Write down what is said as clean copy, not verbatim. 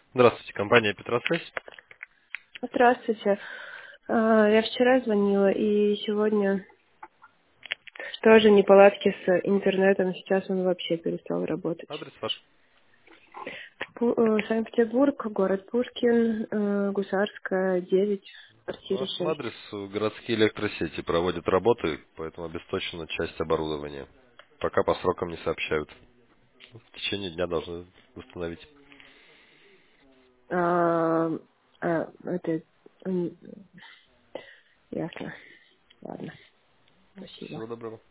Здравствуйте, компания Петросвязь. Здравствуйте. Я вчера звонила, и сегодня тоже неполадки с интернетом. Сейчас он вообще перестал работать. Адрес ваш. Санкт-Петербург, город Пушкин, Гусарская, 9, По квартира вашему 6. адресу городские электросети проводят работы, поэтому обесточена часть оборудования. Пока по срокам не сообщают. В течение дня должны установить. Это ясно. Ладно, спасибо. Всего доброго.